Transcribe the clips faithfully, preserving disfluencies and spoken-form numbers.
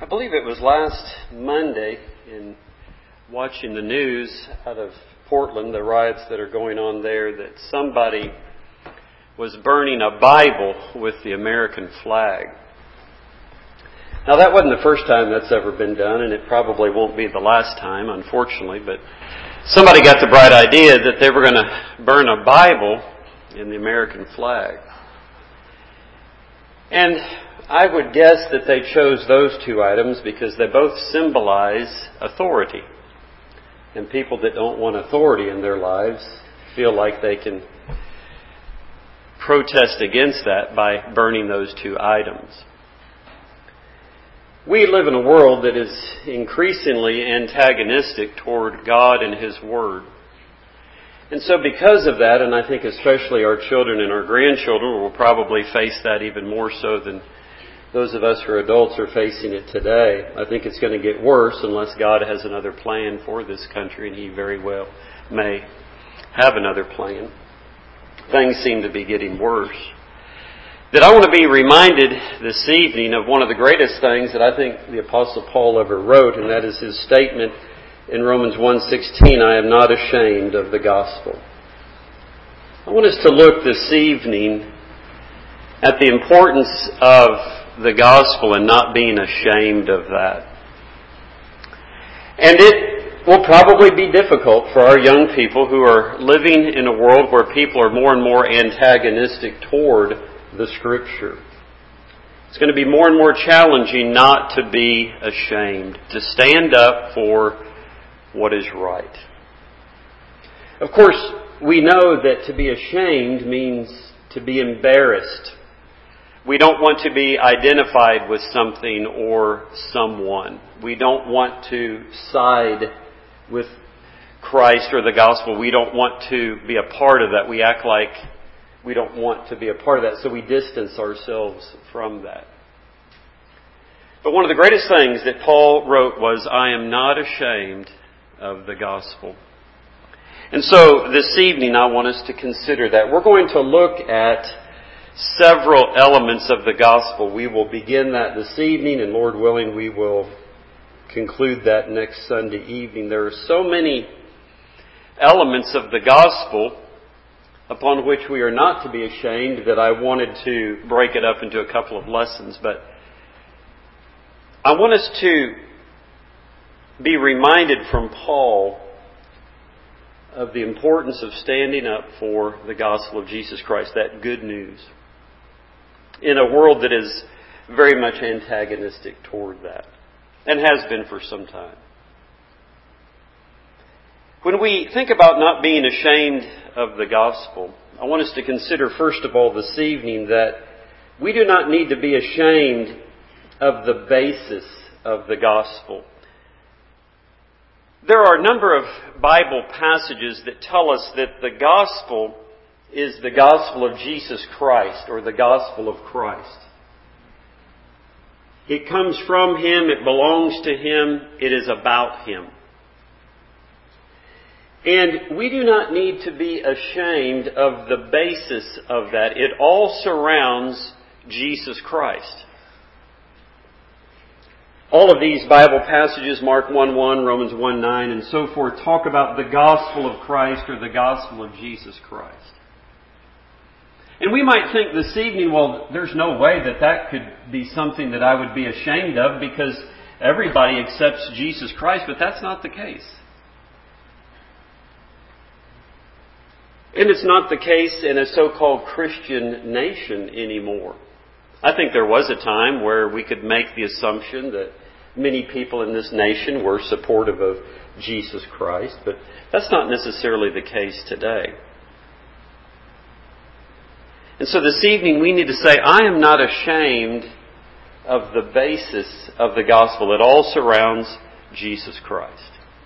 I believe it was last Monday, in watching the news out of Portland, the riots that are going on there, that somebody was burning a Bible with the American flag. Now, that wasn't the first time that's ever been done, and it probably won't be the last time, unfortunately, but somebody got the bright idea that they were going to burn a Bible in the American flag. And I would guess that they chose those two items because they both symbolize authority. And people that don't want authority in their lives feel like they can protest against that by burning those two items. We live in a world that is increasingly antagonistic toward God and His Word. And so because of that, and I think especially our children and our grandchildren will probably face that even more so than those of us who are adults are facing it today. I think it's going to get worse unless God has another plan for this country, and He very well may have another plan. Things seem to be getting worse. That I want to be reminded this evening of one of the greatest things that I think the Apostle Paul ever wrote, and that is his statement in Romans one sixteen, I am not ashamed of the gospel. I want us to look this evening at the importance of the gospel and not being ashamed of that. And it will probably be difficult for our young people who are living in a world where people are more and more antagonistic toward the Scripture. It's going to be more and more challenging not to be ashamed, to stand up for what is right. Of course, we know that to be ashamed means to be embarrassed. We don't want to be identified with something or someone. We don't want to side with Christ or the gospel. We don't want to be a part of that. We act like we don't want to be a part of that, so we distance ourselves from that. But one of the greatest things that Paul wrote was, I am not ashamed of the gospel. And so this evening I want us to consider that. We're going to look at several elements of the gospel. We will begin that this evening, and Lord willing, we will conclude that next Sunday evening. There are so many elements of the gospel upon which we are not to be ashamed that I wanted to break it up into a couple of lessons. But I want us to be reminded from Paul of the importance of standing up for the gospel of Jesus Christ, that good news, in a world that is very much antagonistic toward that, and has been for some time. When we think about not being ashamed of the gospel, I want us to consider first of all this evening that we do not need to be ashamed of the basis of the gospel. There are a number of Bible passages that tell us that the gospel is the gospel of Jesus Christ, or the gospel of Christ. It comes from Him, it belongs to Him, it is about Him. And we do not need to be ashamed of the basis of that. It all surrounds Jesus Christ. All of these Bible passages, Mark one one, Romans one nine, and so forth, talk about the gospel of Christ or the gospel of Jesus Christ. And we might think this evening, well, there's no way that that could be something that I would be ashamed of because everybody accepts Jesus Christ, but that's not the case. And it's not the case in a so-called Christian nation anymore. I think there was a time where we could make the assumption that many people in this nation were supportive of Jesus Christ, but that's not necessarily the case today. And so this evening we need to say, I am not ashamed of the basis of the gospel. It all surrounds Jesus Christ.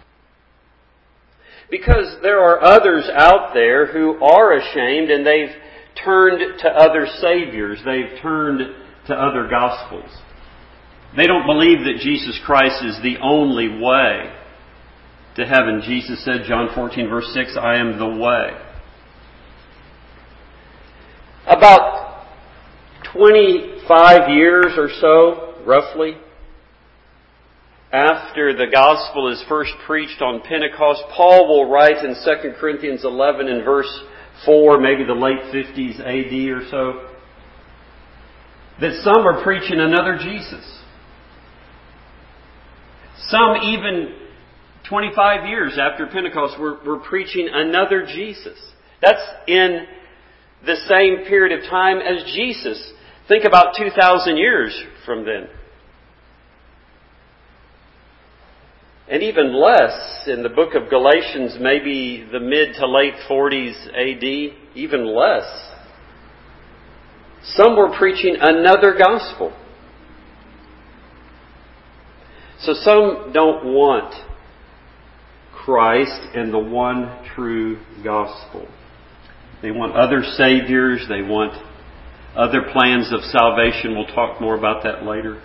Because there are others out there who are ashamed and they've turned to other saviors. They've turned to other gospels. They don't believe that Jesus Christ is the only way to heaven. Jesus said, John fourteen verse six, I am the way. About twenty-five years or so, roughly, after the gospel is first preached on Pentecost, Paul will write in Second Corinthians eleven in verse four, maybe the late fifties A D or so, that some are preaching another Jesus. Some even twenty-five years after Pentecost were, were preaching another Jesus. That's in the same period of time as Jesus. Think about two thousand years from then. And even less, in the book of Galatians, maybe the mid to late forties A D, even less. Some were preaching another gospel. So some don't want Christ and the one true gospel. They want other saviors. They want other plans of salvation. We'll talk more about that later.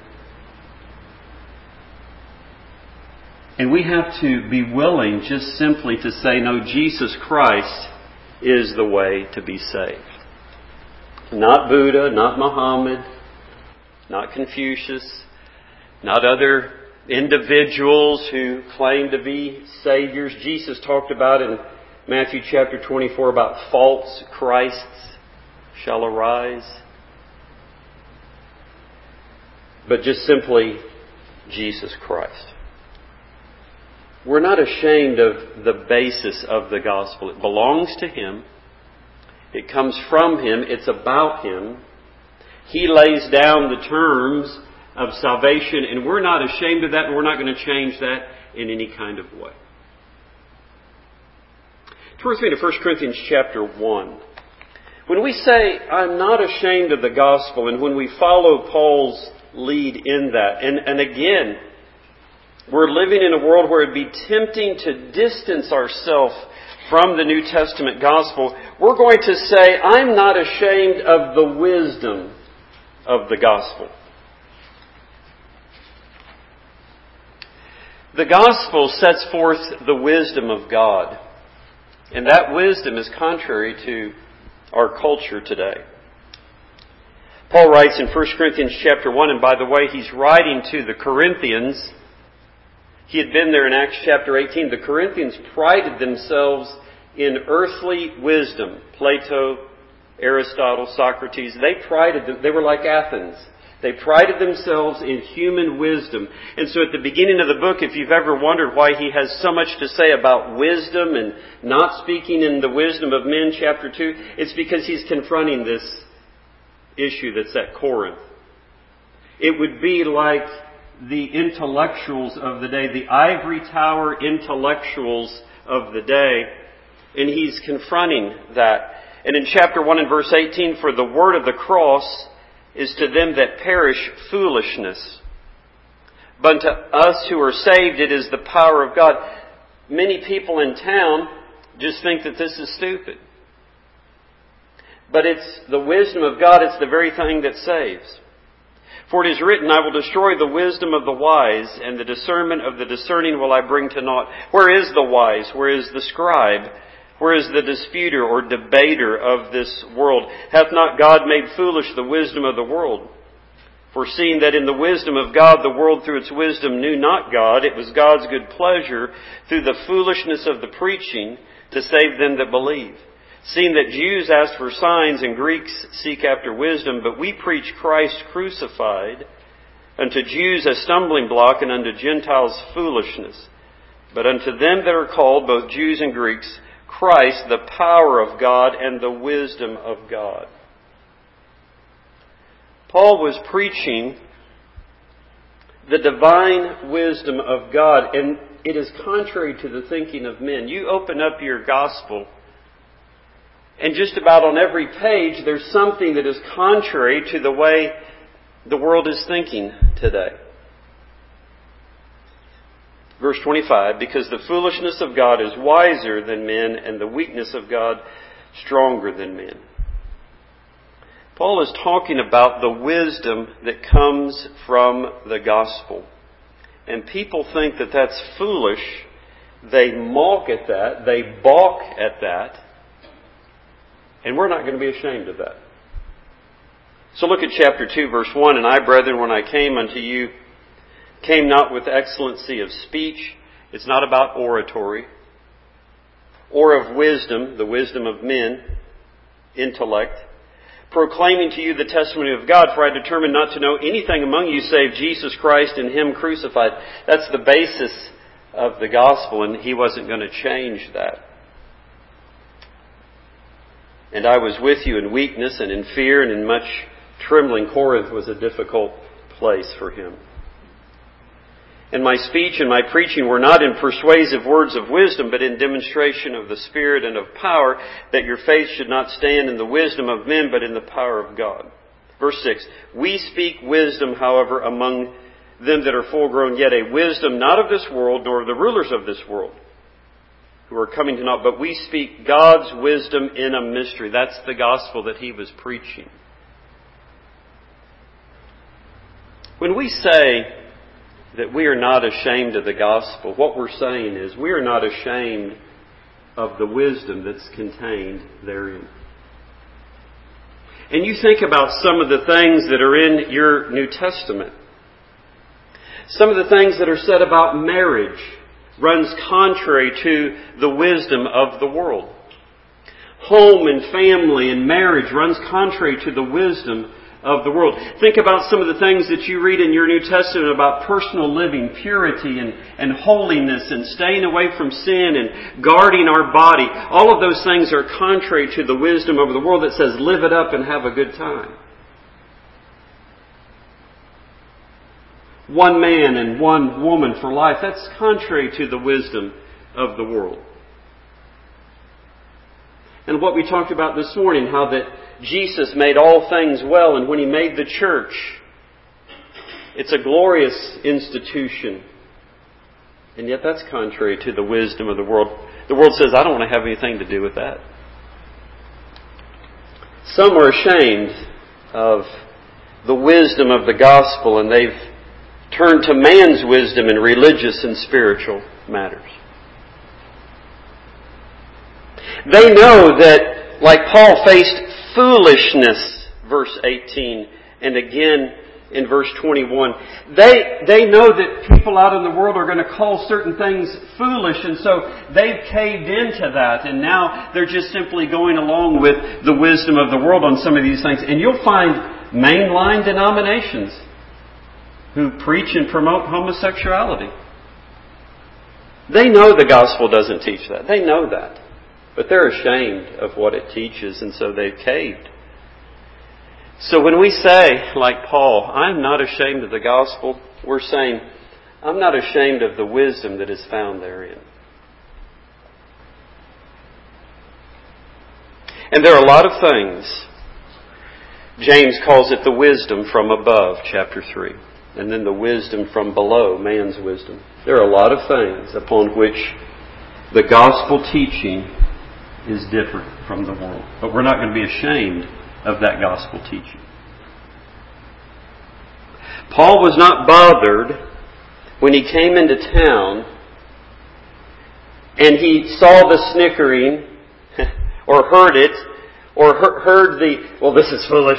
And we have to be willing just simply to say, no, Jesus Christ is the way to be saved. Not Buddha, not Muhammad, not Confucius, not other individuals who claim to be saviors. Jesus talked about in Matthew chapter twenty-four about false Christs shall arise. But just simply Jesus Christ. We're not ashamed of the basis of the gospel. It belongs to Him. It comes from Him. It's about Him. He lays down the terms of salvation, and we're not ashamed of that, and we're not going to change that in any kind of way. Turn with me to First Corinthians chapter one. When we say, I'm not ashamed of the gospel, and when we follow Paul's lead in that, and, and again, we're living in a world where it'd be tempting to distance ourselves from the New Testament gospel. We're going to say, I'm not ashamed of the wisdom of the gospel. The gospel sets forth the wisdom of God. And that wisdom is contrary to our culture today. Paul writes in First Corinthians chapter one, and by the way, he's writing to the Corinthians. He had been there in Acts chapter eighteen. The Corinthians prided themselves in earthly wisdom. Plato, Aristotle, Socrates, they prided them. They were like Athens. They prided themselves in human wisdom. And so at the beginning of the book, if you've ever wondered why he has so much to say about wisdom and not speaking in the wisdom of men, chapter two, it's because he's confronting this issue that's at Corinth. It would be like the intellectuals of the day, the ivory tower intellectuals of the day, and he's confronting that. And in chapter one and verse eighteen, for the word of the cross is to them that perish foolishness, but to us who are saved it is the power of God. Many people in town just think that this is stupid. But it's the wisdom of God, it's the very thing that saves. For it is written, I will destroy the wisdom of the wise, and the discernment of the discerning will I bring to naught. Where is the wise? Where is the scribe? Where is the disputer or debater of this world? Hath not God made foolish the wisdom of the world? For seeing that in the wisdom of God the world through its wisdom knew not God, it was God's good pleasure through the foolishness of the preaching to save them that believe. Seeing that Jews ask for signs and Greeks seek after wisdom, but we preach Christ crucified, unto Jews a stumbling block and unto Gentiles foolishness. But unto them that are called, both Jews and Greeks, Christ, the power of God and the wisdom of God. Paul was preaching the divine wisdom of God, and it is contrary to the thinking of men. You open up your gospel, and just about on every page there's something that is contrary to the way the world is thinking today. Verse twenty-five, because the foolishness of God is wiser than men, and the weakness of God stronger than men. Paul is talking about the wisdom that comes from the gospel. And people think that that's foolish. They mock at that. They balk at that. And we're not going to be ashamed of that. So look at chapter two, verse one. And I, brethren, when I came unto you, came not with excellency of speech. It's not about oratory. Or of wisdom, the wisdom of men, intellect. Proclaiming to you the testimony of God, for I determined not to know anything among you save Jesus Christ and Him crucified. That's the basis of the gospel, and He wasn't going to change that. And I was with you in weakness and in fear and in much trembling. Corinth was a difficult place for him. And my speech and my preaching were not in persuasive words of wisdom, but in demonstration of the Spirit and of power, that your faith should not stand in the wisdom of men, but in the power of God. Verse six, we speak wisdom, however, among them that are full grown, yet a wisdom not of this world, nor of the rulers of this world, who are coming to naught, but we speak God's wisdom in a mystery. That's the gospel that he was preaching. When we say that we are not ashamed of the gospel, what we're saying is we are not ashamed of the wisdom that's contained therein. And you think about some of the things that are in your New Testament. Some of the things that are said about marriage runs contrary to the wisdom of the world. Home and family and marriage runs contrary to the wisdom of the world. Think about some of the things that you read in your New Testament about personal living, purity and, and holiness and staying away from sin and guarding our body. All of those things are contrary to the wisdom of the world that says live it up and have a good time. One man and one woman for life, that's contrary to the wisdom of the world. And what we talked about this morning, how that Jesus made all things well, and when He made the church, it's a glorious institution. And yet that's contrary to the wisdom of the world. The world says, I don't want to have anything to do with that. Some are ashamed of the wisdom of the gospel, and they've turned to man's wisdom in religious and spiritual matters. They know that, like Paul faced foolishness, verse eighteen, and again in verse twenty-one, they, they know that people out in the world are going to call certain things foolish, and so they've caved into that, and now they're just simply going along with the wisdom of the world on some of these things. And you'll find mainline denominations who preach and promote homosexuality. They know the gospel doesn't teach that. They know that. But they're ashamed of what it teaches, and so they've caved. So when we say, like Paul, I'm not ashamed of the gospel, we're saying, I'm not ashamed of the wisdom that is found therein. And there are a lot of things. James calls it the wisdom from above, chapter three. And then the wisdom from below, man's wisdom. There are a lot of things upon which the gospel teaching is different from the world. But we're not going to be ashamed of that gospel teaching. Paul was not bothered when he came into town and he saw the snickering or heard it or heard the, well, this is foolish.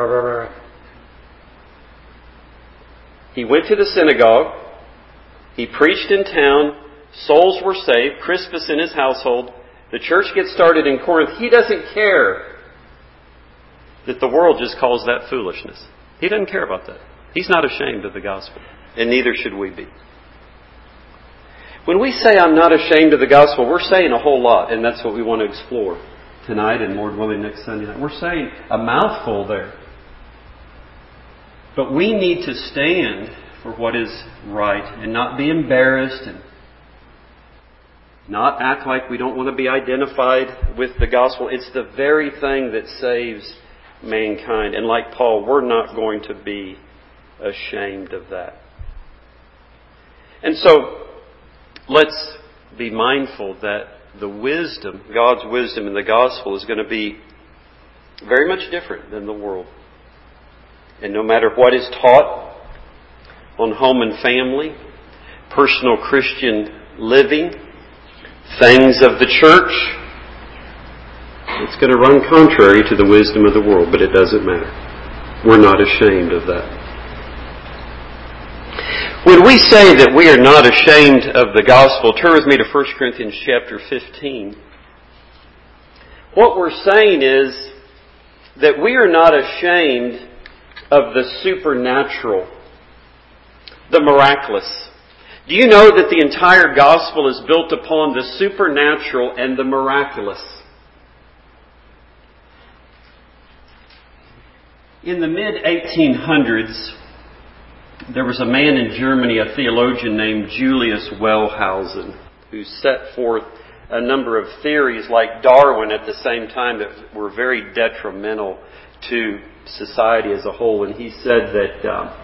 He went to the synagogue. He preached in town. Souls were saved. Crispus and his household. The church gets started in Corinth. He doesn't care that the world just calls that foolishness. He doesn't care about that. He's not ashamed of the gospel. And neither should we be. When we say I'm not ashamed of the gospel, we're saying a whole lot. And that's what we want to explore tonight and, Lord willing, next Sunday night. We're saying a mouthful there. But we need to stand for what is right and not be embarrassed and not act like we don't want to be identified with the gospel. It's the very thing that saves mankind. And like Paul, we're not going to be ashamed of that. And so, let's be mindful that the wisdom, God's wisdom in the gospel, is going to be very much different than the world. And no matter what is taught on home and family, personal Christian living, things of the church, it's going to run contrary to the wisdom of the world, but it doesn't matter. We're not ashamed of that. When we say that we are not ashamed of the gospel, turn with me to First Corinthians chapter fifteen. What we're saying is that we are not ashamed of the supernatural, the miraculous. Do you know that the entire gospel is built upon the supernatural and the miraculous? In the mid eighteen hundreds, there was a man in Germany, a theologian named Julius Wellhausen, who set forth a number of theories like Darwin at the same time that were very detrimental to society as a whole. And he said that uh,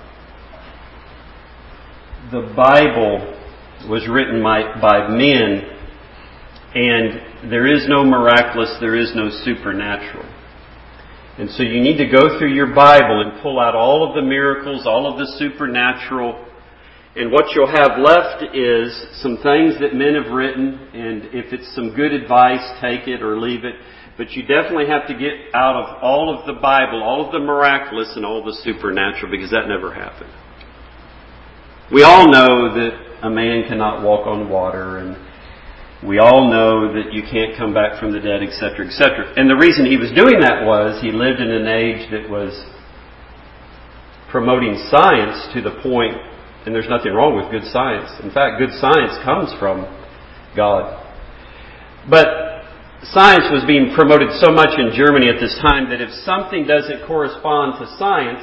the Bible was written by, by men, and there is no miraculous, there is no supernatural. And so you need to go through your Bible and pull out all of the miracles, all of the supernatural. And what you'll have left is some things that men have written. And if it's some good advice, take it or leave it. But you definitely have to get out of all of the Bible, all of the miraculous and all of the supernatural, because that never happened. We all know that a man cannot walk on water, and we all know that you can't come back from the dead, et cetera, et cetera. And the reason he was doing that was he lived in an age that was promoting science to the point, and there's nothing wrong with good science. In fact, good science comes from God. But science was being promoted so much in Germany at this time that if something doesn't correspond to science,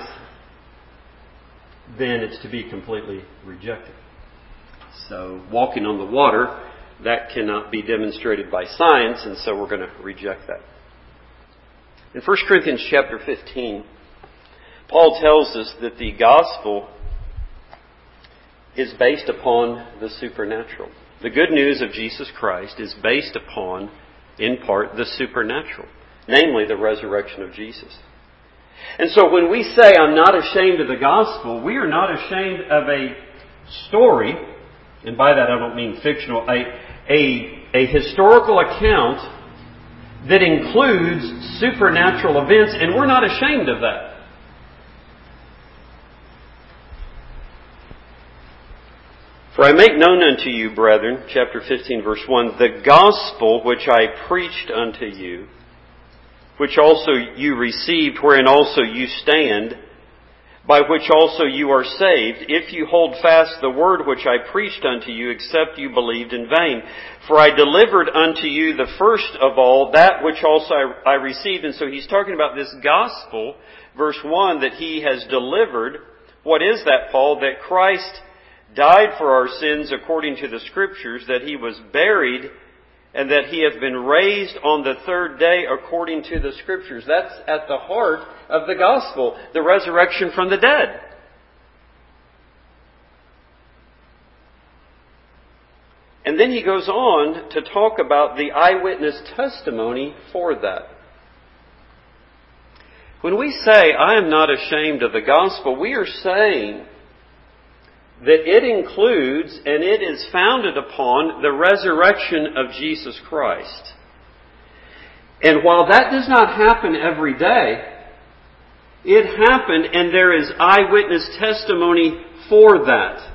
then it's to be completely rejected. So walking on the water, that cannot be demonstrated by science, and so we're going to reject that. In First Corinthians chapter fifteen, Paul tells us that the gospel is based upon the supernatural. The good news of Jesus Christ is based upon, in part, the supernatural, namely the resurrection of Jesus. And so when we say, I'm not ashamed of the gospel, we are not ashamed of a story, and by that I don't mean fictional, a A, a historical account that includes supernatural events, and we're not ashamed of that. For I make known unto you, brethren, chapter fifteen, verse one, the gospel which I preached unto you, which also you received, wherein also you stand, by which also you are saved, if you hold fast the word which I preached unto you, except you believed in vain. For I delivered unto you the first of all, that which also I, I received. And so he's talking about this gospel, verse one, that he has delivered. What is that, Paul? That Christ died for our sins according to the Scriptures, that he was buried, and that he hath been raised on the third day according to the Scriptures. That's at the heart of the gospel, the resurrection from the dead. And then he goes on to talk about the eyewitness testimony for that. When we say, I am not ashamed of the gospel, we are saying that it includes and it is founded upon the resurrection of Jesus Christ. And while that does not happen every day, it happened, and there is eyewitness testimony for that.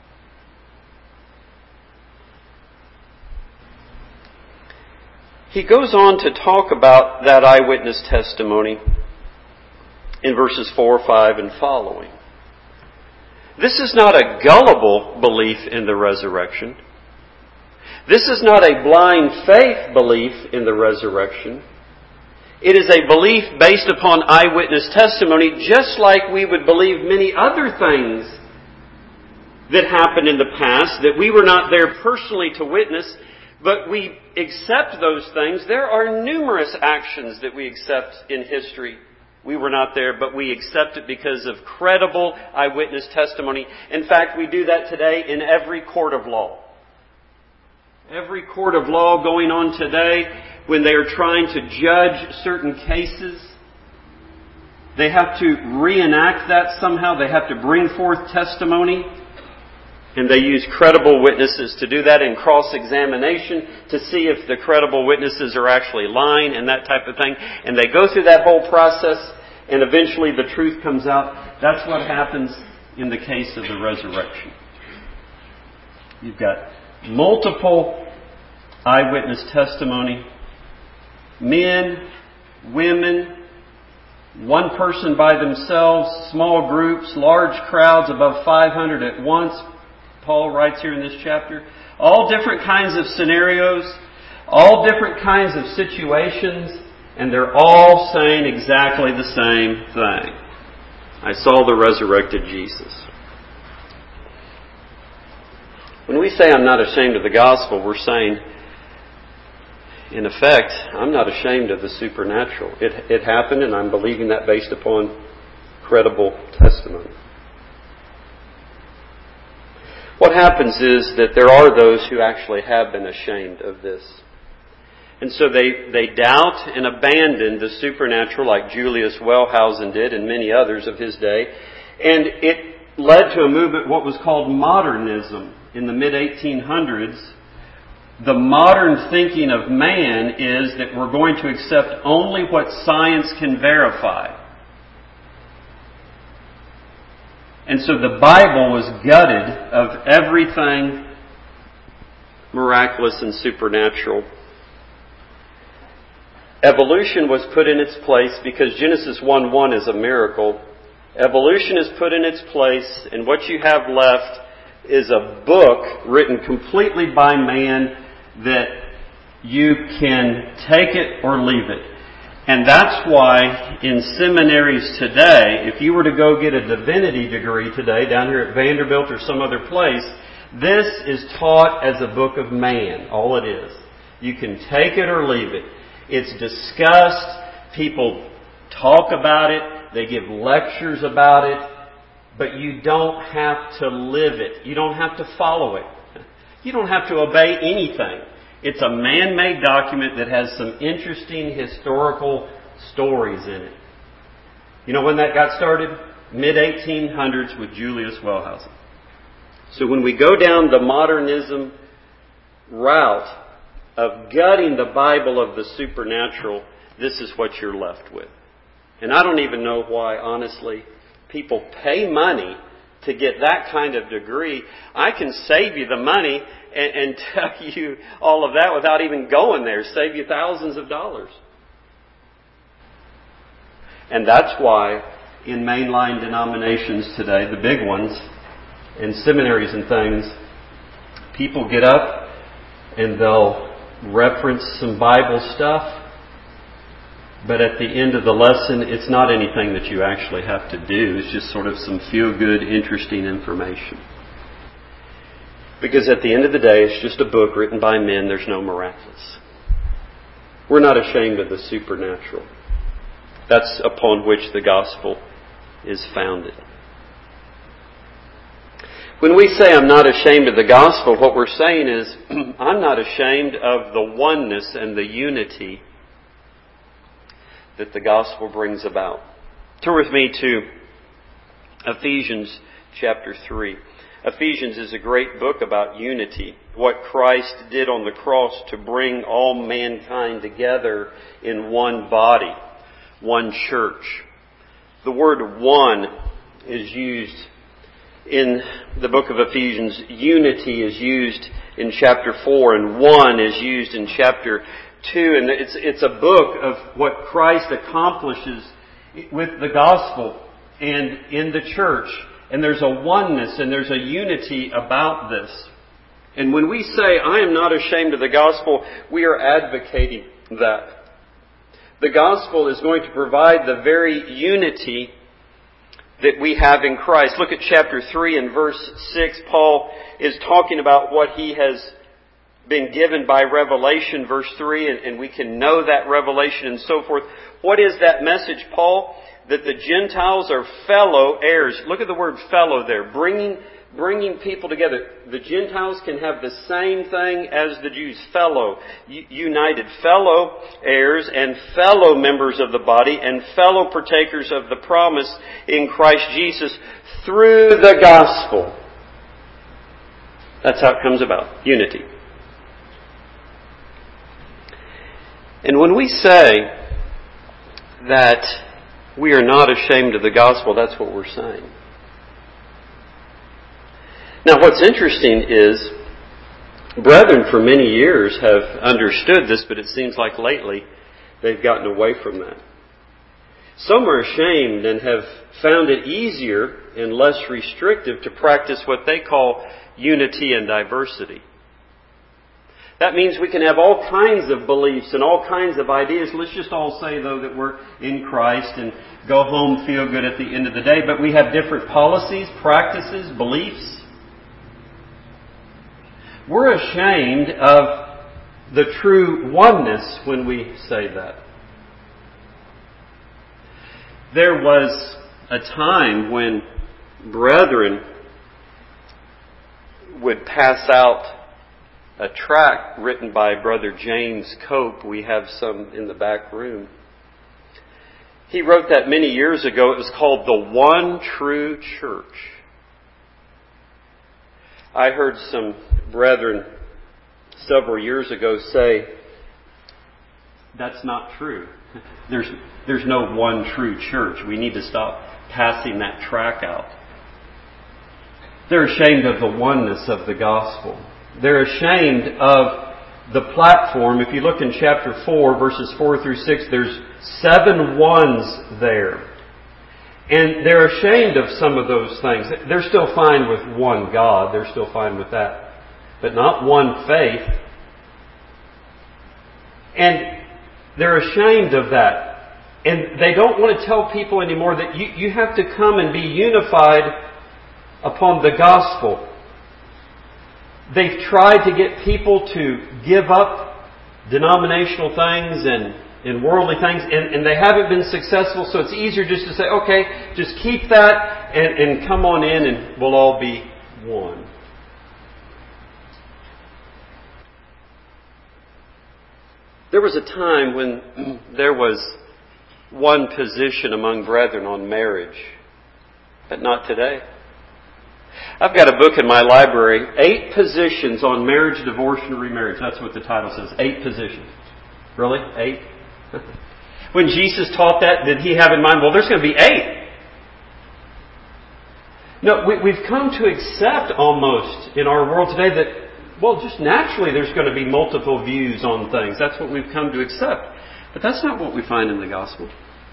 He goes on to talk about that eyewitness testimony in verses four, five, and following. This is not a gullible belief in the resurrection. This is not a blind faith belief in the resurrection. It is a belief based upon eyewitness testimony, just like we would believe many other things that happened in the past that we were not there personally to witness, but we accept those things. There are numerous actions that we accept in history. We were not there, but we accept it because of credible eyewitness testimony. In fact, we do that today in every court of law. Every court of law going on today, when they are trying to judge certain cases, they have to reenact that somehow. They have to bring forth testimony. And they use credible witnesses to do that in cross-examination to see if the credible witnesses are actually lying and that type of thing. And they go through that whole process, and eventually the truth comes out. That's what happens in the case of the resurrection. You've got multiple eyewitness testimony. Men, women, one person by themselves, small groups, large crowds above five hundred at once. Paul writes here in this chapter. All different kinds of scenarios, all different kinds of situations, and they're all saying exactly the same thing. I saw the resurrected Jesus. When we say I'm not ashamed of the gospel, we're saying, in effect, I'm not ashamed of the supernatural. It, it happened, and I'm believing that based upon credible testimony. What happens is that there are those who actually have been ashamed of this. And so they, they doubt and abandon the supernatural like Julius Wellhausen did and many others of his day. And it led to a movement, what was called modernism in the mid eighteen hundreds. The modern thinking of man is that we're going to accept only what science can verify. And so the Bible was gutted of everything miraculous and supernatural. Evolution was put in its place because Genesis one one is a miracle. Evolution is put in its place, and what you have left is a book written completely by man that you can take it or leave it. And that's why in seminaries today, if you were to go get a divinity degree today down here at Vanderbilt or some other place, this is taught as a book of man, all it is. You can take it or leave it. It's discussed. People talk about it. They give lectures about it. But you don't have to live it. You don't have to follow it. You don't have to obey anything. It's a man-made document that has some interesting historical stories in it. You know when that got started? mid eighteen hundreds with Julius Wellhausen. So when we go down the modernism route of gutting the Bible of the supernatural, this is what you're left with. And I don't even know why, honestly, people pay money to get that kind of degree. I can save you the money and, and tell you all of that without even going there. Save you thousands of dollars. And that's why in mainline denominations today, the big ones, in seminaries and things, people get up and they'll reference some Bible stuff. But at the end of the lesson, it's not anything that you actually have to do. It's just sort of some feel-good, interesting information. Because at the end of the day, it's just a book written by men. There's no miraculous. We're not ashamed of the supernatural. That's upon which the gospel is founded. When we say I'm not ashamed of the gospel, what we're saying is I'm not ashamed of the oneness and the unity that the gospel brings about. Turn with me to Ephesians chapter three. Ephesians is a great book about unity. What Christ did on the cross to bring all mankind together in one body, one church. The word one is used in the book of Ephesians. Unity is used in chapter four, and one is used in chapter two. And it's, it's a book of what Christ accomplishes with the gospel and in the church. And there's a oneness and there's a unity about this. And when we say, I am not ashamed of the gospel, we are advocating that. The gospel is going to provide the very unity that we have in Christ. Look at chapter three and verse six. Paul is talking about what he has been given by revelation, verse three, and, and we can know that revelation and so forth. What is that message, Paul? That the Gentiles are fellow heirs. Look at the word fellow there. Bringing, bringing people together. The Gentiles can have the same thing as the Jews. Fellow. United. Fellow heirs and fellow members of the body and fellow partakers of the promise in Christ Jesus through the gospel. That's how it comes about. Unity. And when we say that we are not ashamed of the gospel, that's what we're saying. Now what's interesting is Brethren for many years have understood this, but it seems like lately they've gotten away from that. Some are ashamed and have found it easier and less restrictive to practice what they call unity and diversity. That means we can have all kinds of beliefs and all kinds of ideas. Let's just all say, though, that we're in Christ and go home, feel good at the end of the day. But we have different policies, practices, beliefs. We're ashamed of the true oneness when we say that. There was a time when brethren would pass out a tract written by Brother James Cope. We have some in the back room. He wrote that many years ago. It was called The One True Church. I heard some brethren several years ago say, that's not true. There's, there's no one true church. We need to stop passing that tract out. They're ashamed of the oneness of the gospel. They're ashamed of the platform. If you look in chapter four, verses four through six, there's seven ones there. And they're ashamed of some of those things. They're still fine with one God. They're still fine with that. But not one faith. And they're ashamed of that. And they don't want to tell people anymore that you, you have to come and be unified upon the gospel. They've tried to get people to give up denominational things and, and worldly things, and, and they haven't been successful, so it's easier just to say, okay, just keep that and, and come on in and we'll all be one. There was a time when there was one position among brethren on marriage, but not today. I've got a book in my library, Eight Positions on Marriage, Divorce, and Remarriage. That's what the title says, Eight Positions. Really? Eight? When Jesus taught that, did He have in mind, well, there's going to be eight? No, we, we've come to accept almost in our world today that, well, just naturally there's going to be multiple views on things. That's what we've come to accept. But that's not what we find in the gospel.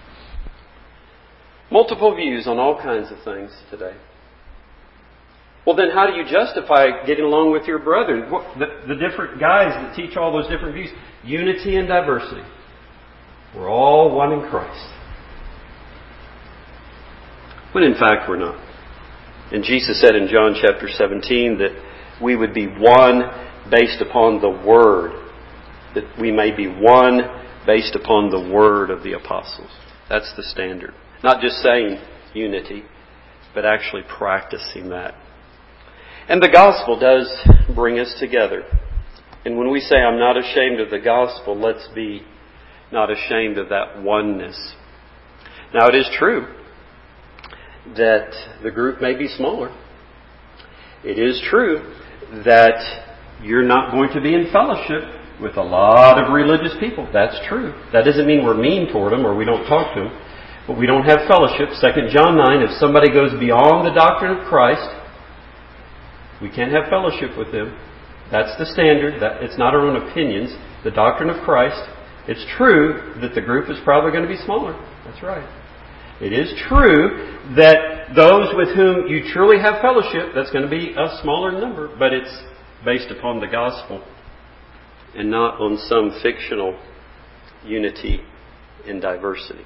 Multiple views on all kinds of things today. Well, then how do you justify getting along with your brethren? The, the different guys that teach all those different views. Unity and diversity. We're all one in Christ. When in fact we're not. And Jesus said in John chapter seventeen that we would be one based upon the Word. That we may be one based upon the Word of the apostles. That's the standard. Not just saying unity, but actually practicing that. And the gospel does bring us together. And when we say, I'm not ashamed of the gospel, let's be not ashamed of that oneness. Now, it is true that the group may be smaller. It is true that you're not going to be in fellowship with a lot of religious people. That's true. That doesn't mean we're mean toward them or we don't talk to them. But we don't have fellowship. Second John nine, if somebody goes beyond the doctrine of Christ, we can't have fellowship with them. That's the standard. That, it's not our own opinions. The doctrine of Christ. It's true that the group is probably going to be smaller. That's right. It is true that those with whom you truly have fellowship, that's going to be a smaller number. But it's based upon the gospel and not on some fictional unity in diversity.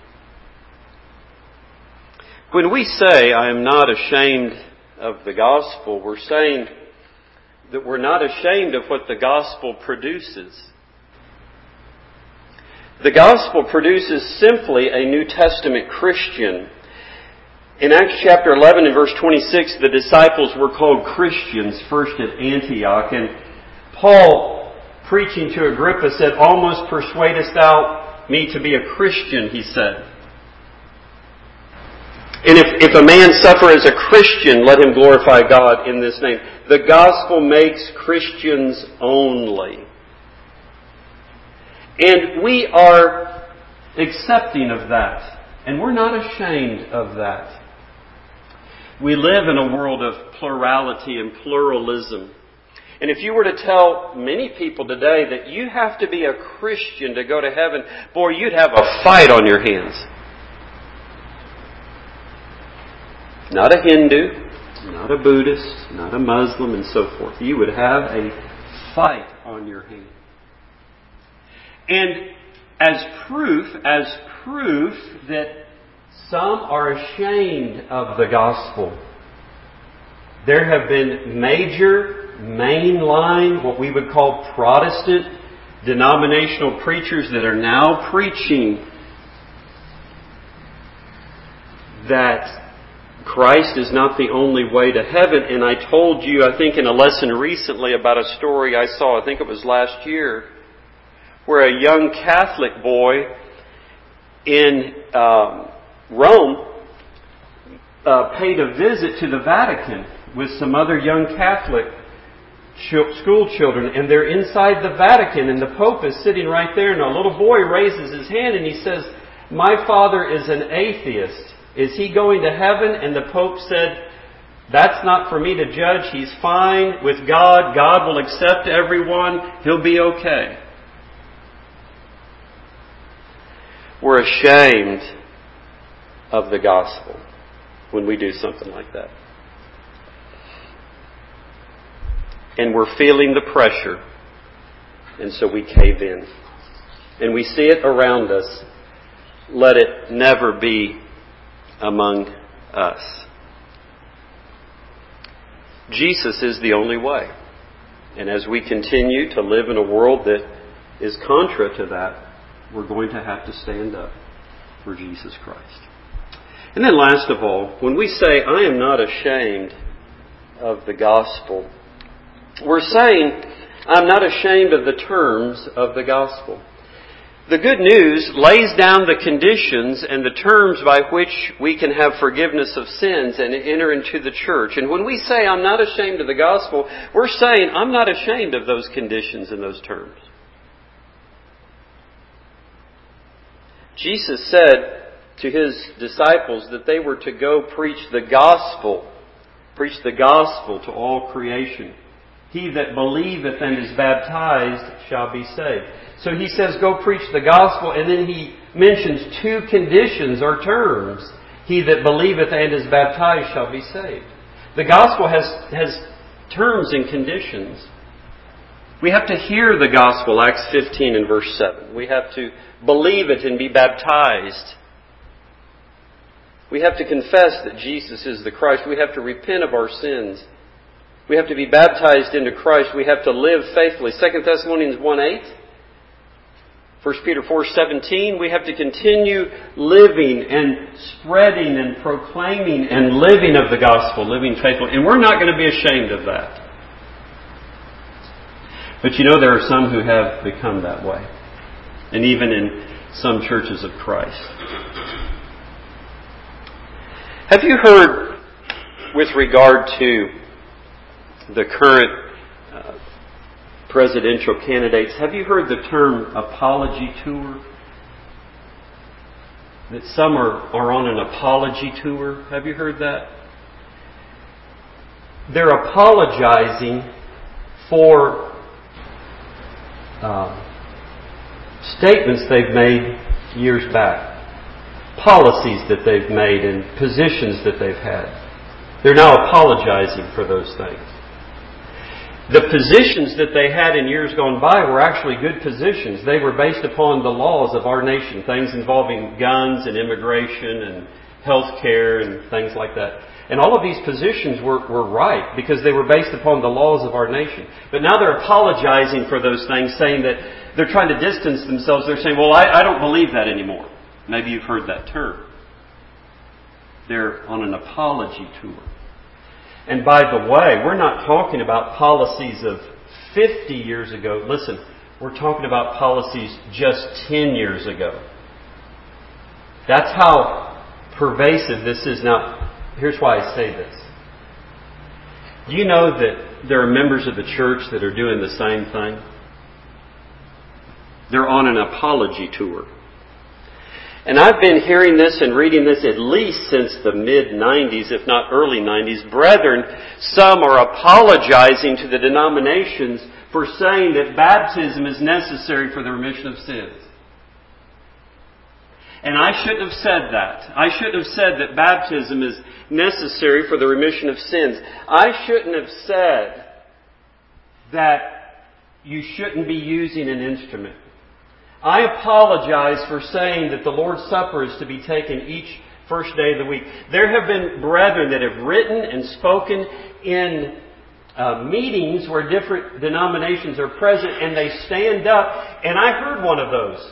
When we say, I am not ashamed of the gospel, we're saying that we're not ashamed of what the gospel produces. The gospel produces simply a New Testament Christian. In Acts chapter eleven and verse twenty-six, the disciples were called Christians first at Antioch. And Paul, preaching to Agrippa, said, almost persuadest thou me to be a Christian, he said. And if, if a man suffer as a Christian, let him glorify God in this name. The gospel makes Christians only. And we are accepting of that. And we're not ashamed of that. We live in a world of plurality and pluralism. And if you were to tell many people today that you have to be a Christian to go to heaven, boy, you'd have a fight on your hands. Not a Hindu, not a Buddhist, not a Muslim, and so forth. You would have a fight on your hands. And as proof, as proof that some are ashamed of the gospel, there have been major, mainline, what we would call Protestant denominational preachers that are now preaching that Christ is not the only way to heaven. And I told you, I think in a lesson recently, about a story I saw, I think it was last year, where a young Catholic boy in um, Rome uh, paid a visit to the Vatican with some other young Catholic ch- school children, and they're inside the Vatican, and the Pope is sitting right there, and a little boy raises his hand and he says, "My father is an atheist. Is he going to heaven?" And the Pope said, "That's not for me to judge. He's fine with God. God will accept everyone. He'll be okay." We're ashamed of the gospel when we do something like that. And we're feeling the pressure, and so we cave in. And we see it around us. Let it never be among us. Jesus is the only way. And as we continue to live in a world that is contra to that, we're going to have to stand up for Jesus Christ. And then last of all, when we say, "I am not ashamed of the gospel," we're saying, I'm not ashamed of the terms of the gospel. The good news lays down the conditions and the terms by which we can have forgiveness of sins and enter into the church. And when we say, "I'm not ashamed of the gospel," we're saying, I'm not ashamed of those conditions and those terms. Jesus said to His disciples that they were to go preach the gospel, preach the gospel to all creation. "He that believeth and is baptized shall be saved." So He says, go preach the gospel, and then He mentions two conditions or terms. "He that believeth and is baptized shall be saved." The gospel has, has terms and conditions. We have to hear the gospel, Acts fifteen and verse seven. We have to believe it and be baptized. We have to confess that Jesus is the Christ. We have to repent of our sins. We have to be baptized into Christ. We have to live faithfully. Second Thessalonians one eight. First Peter four seventeen. We have to continue living and spreading and proclaiming and living of the gospel, living faithfully. And we're not going to be ashamed of that. But you know, there are some who have become that way. And even in some churches of Christ. Have you heard, with regard to the current uh, presidential candidates, have you heard the term apology tour? That some are, are on an apology tour. Have you heard that? They're apologizing for uh, statements they've made years back. Policies that they've made and positions that they've had. They're now apologizing for those things. The positions that they had in years gone by were actually good positions. They were based upon the laws of our nation, things involving guns and immigration and health care and things like that. And all of these positions were, were right because they were based upon the laws of our nation. But now they're apologizing for those things, saying that they're trying to distance themselves. They're saying, well, I, I don't believe that anymore. Maybe you've heard that term. They're on an apology tour. And by the way, we're not talking about policies of fifty years ago. Listen, we're talking about policies just ten years ago. That's how pervasive this is. Now, here's why I say this. Do you know that there are members of the church that are doing the same thing? They're on an apology tour. And I've been hearing this and reading this at least since the mid nineties, if not early nineties. Brethren, some are apologizing to the denominations for saying that baptism is necessary for the remission of sins. And I shouldn't have said that. I shouldn't have said that baptism is necessary for the remission of sins. I shouldn't have said that you shouldn't be using an instrument. I apologize for saying that the Lord's Supper is to be taken each first day of the week. There have been brethren that have written and spoken in uh, meetings where different denominations are present, and they stand up, and I heard one of those.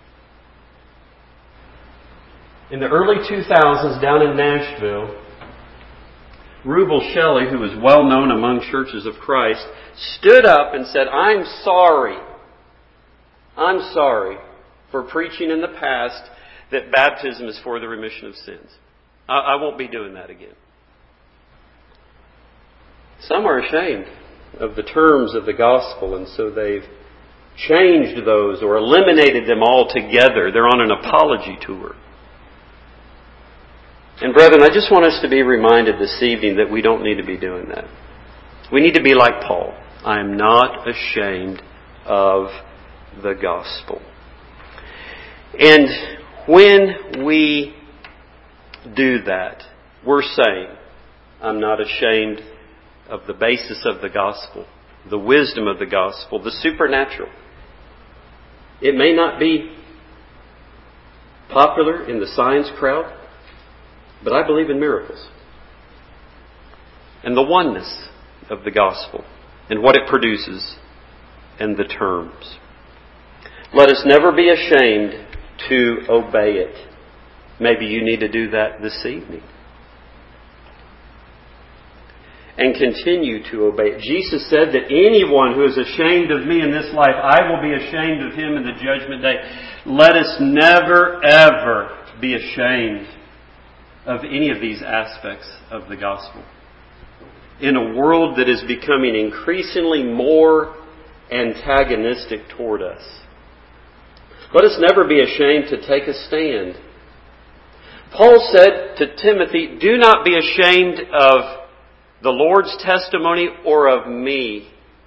In the early two thousands down in Nashville, Rubel Shelley, who was well known among churches of Christ, stood up and said, I'm sorry. I'm sorry for preaching in the past that baptism is for the remission of sins. I, I won't be doing that again. Some are ashamed of the terms of the gospel, and so they've changed those or eliminated them altogether. They're on an apology tour. And brethren, I just want us to be reminded this evening that we don't need to be doing that. We need to be like Paul. I am not ashamed of the gospel. And when we do that, we're saying, I'm not ashamed of the basis of the gospel, the wisdom of the gospel, the supernatural. It may not be popular in the science crowd, but I believe in miracles. And the oneness of the gospel and what it produces and the terms. Let us never be ashamed to obey it. Maybe you need to do that this evening. And continue to obey it. Jesus said that anyone who is ashamed of me in this life, I will be ashamed of him in the judgment day. Let us never, ever be ashamed of any of these aspects of the gospel. In a world that is becoming increasingly more antagonistic toward us, let us never be ashamed to take a stand. Paul said to Timothy, do not be ashamed of the Lord's testimony or of me.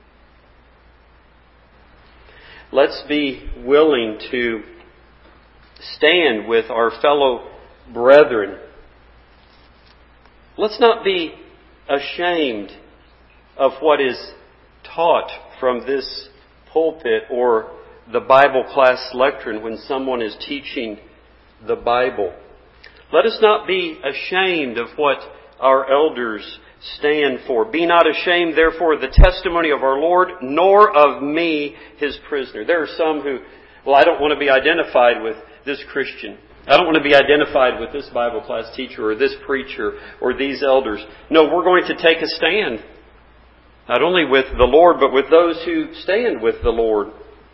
Let's be willing to stand with our fellow brethren. Let's not be ashamed of what is taught from this pulpit or the Bible class lectern when someone is teaching the Bible. Let us not be ashamed of what our elders stand for. Be not ashamed, therefore, of the testimony of our Lord, nor of me, His prisoner. There are some who, well, I don't want to be identified with this Christian. I don't want to be identified with this Bible class teacher or this preacher or these elders. No, we're going to take a stand. Not only with the Lord, but with those who stand with the Lord.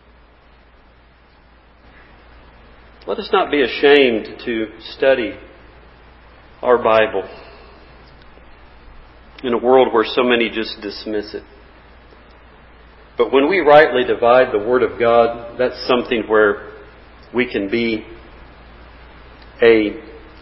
Let us not be ashamed to study our Bible in a world where so many just dismiss it. But when we rightly divide the Word of God, that's something where we can be a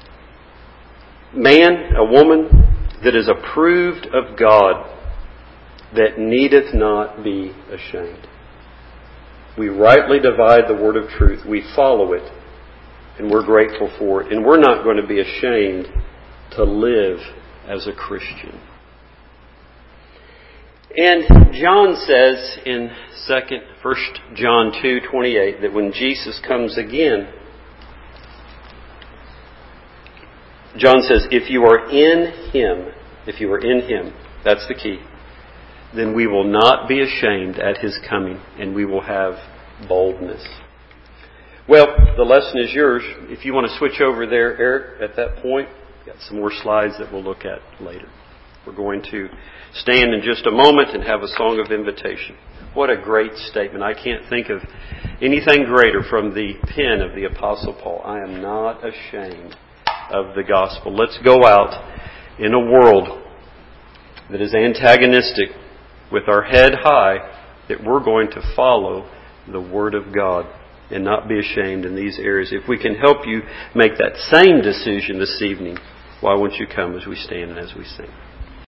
man, a woman that is approved of God, that needeth not be ashamed. We rightly divide the word of truth. We follow it, and we're grateful for it. And we're not going to be ashamed to live as a Christian. And John says in second, First John two twenty-eight that when Jesus comes again, John says, if you are in Him, if you are in Him, that's the key, then we will not be ashamed at His coming, and we will have boldness. Well, the lesson is yours. If you want to switch over there, Eric, at that point, we've got some more slides that we'll look at later. We're going to stand in just a moment and have a song of invitation. What a great statement. I can't think of anything greater from the pen of the Apostle Paul. I am not ashamed of the gospel. Let's go out in a world that is antagonistic with our head high, that we're going to follow the Word of God. and not be ashamed in these areas. If we can help you make that same decision this evening, why won't you come as we stand and as we sing?